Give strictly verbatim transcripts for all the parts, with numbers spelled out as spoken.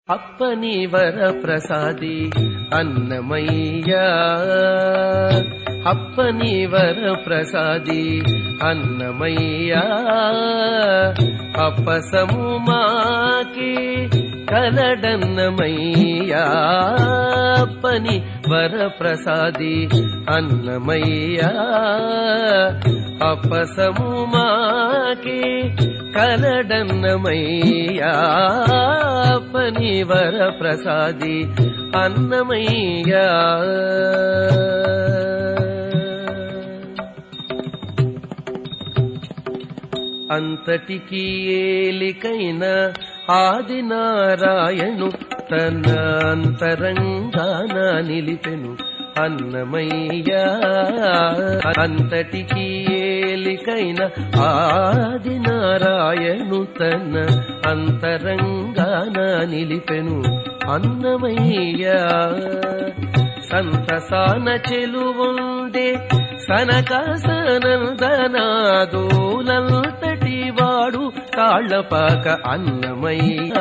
అప్పని వరప్రసాది అన్నమయ్యా, అప్పని వరప్రసాది అన్నమయ్యా, అప్పసము మాకి కలడన్నమయ్యా, అప్పని వరప్రసాది అన్నమయ్యా, అప్పసము మాకి కలడన్నమయ్యా, అప్పని వరప్రసాది అన్నమయ్యా. అంతటికి ఏలికైన ఆదినారాయణు తన అంతరంగాన నిలిపెను అన్నమయ్యా, అంతటికి ఏలికైన ఆదినారాయణు తన అంతరంగాన నిలిపెను అన్నమయ్యా. సంతసాన చెలువుండే సనకాసనందనాదోలంతటి వాడు తాళ్లపాక అన్నమయ్యా,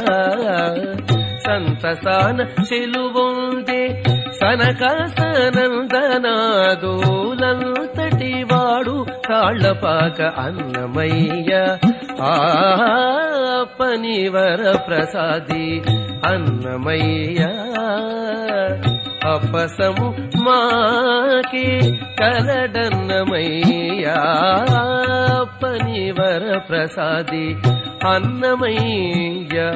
సంతసాన చెలువుండే సనకాసనందనాదోలంతటి వాడు తాళ్లపాక అన్నమయ్యా, అప్పని వరప్రసాది అన్నమయ్యా, అప్పసము మాకి కలడన్నమయ్యా, అప్పని వరప్రసాది అన్నమయ్యా.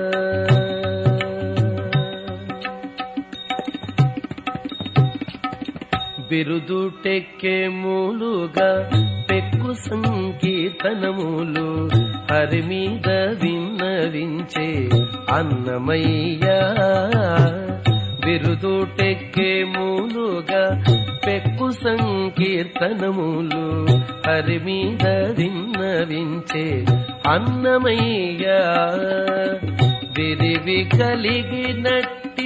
బిరుదుటెక్కే మూలుగా పెక్కు సంకీర్తనములు హరి మీద విన్నవించే అన్నమయ్యా, బిరుదుటెక్కే మూలుగా పెక్కు సంకీర్తనములు హరి మీద విన్నవించే అన్నమయ్యా. విరివి కలిగినట్టి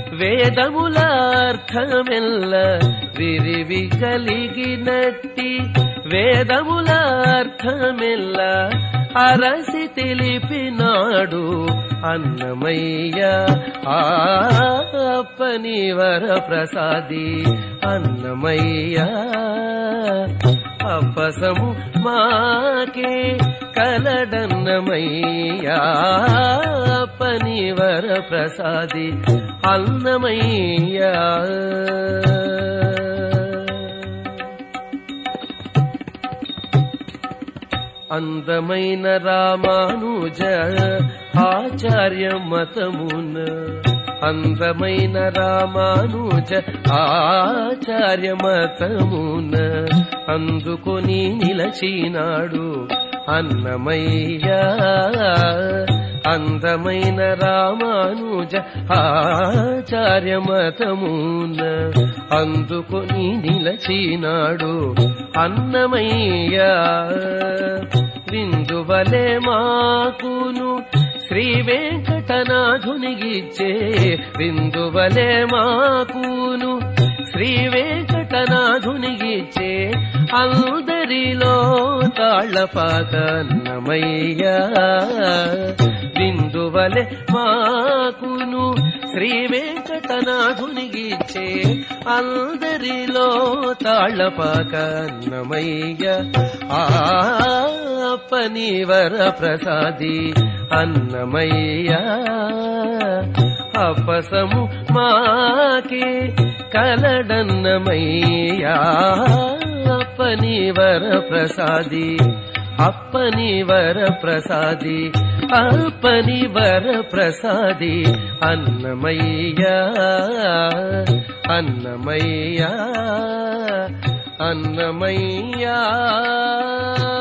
వేదములార్థమెల్ల, విరివి కలిగినట్టి వేదములార్థమెల్ల అరసి తెలిపినాడు అన్నమయ్యా, అప్పని వరప్రసాది అన్నమయ్యా, అప్పసము మాకే కలడన్నమయ్యా, అప్పని వరప్రసాది అన్నమయ్యా. అందమైన రామానుజ ఆచార్య మతమున, అందమైన రామానుజ ఆచార్య మతమున అందుకొని నిలచినాడు అన్నమయ్యా, అందమైన రామానుజ ఆచార్య మతమున అందుకొని నిలచినాడు అన్నమయ్యా. విందువలే మాకును శ్రీ వెంకటనాథునిగిచ్చే, విందువలే మాకును శ్రీ వెంకటనాథునిగిచ్చే అందరిలో తాళ్లపాక అన్నమయ్యా, విందువలే మాకును శ్రీ వెంకటనాథునిగిచ్చే అందరిలో తాళ్లపాక అన్నమయ్యా, అప్పని వరప్రసాది అన్నమయ్యా, అప్పసము మాకే కలడన్నమయ్యా, అప్పని వరప్రసాది అప్పని వరప్రసాది అప్పని వరప్రసాది అన్నమయ్యా, అన్నమయ్యా, అన్నమయ్యా.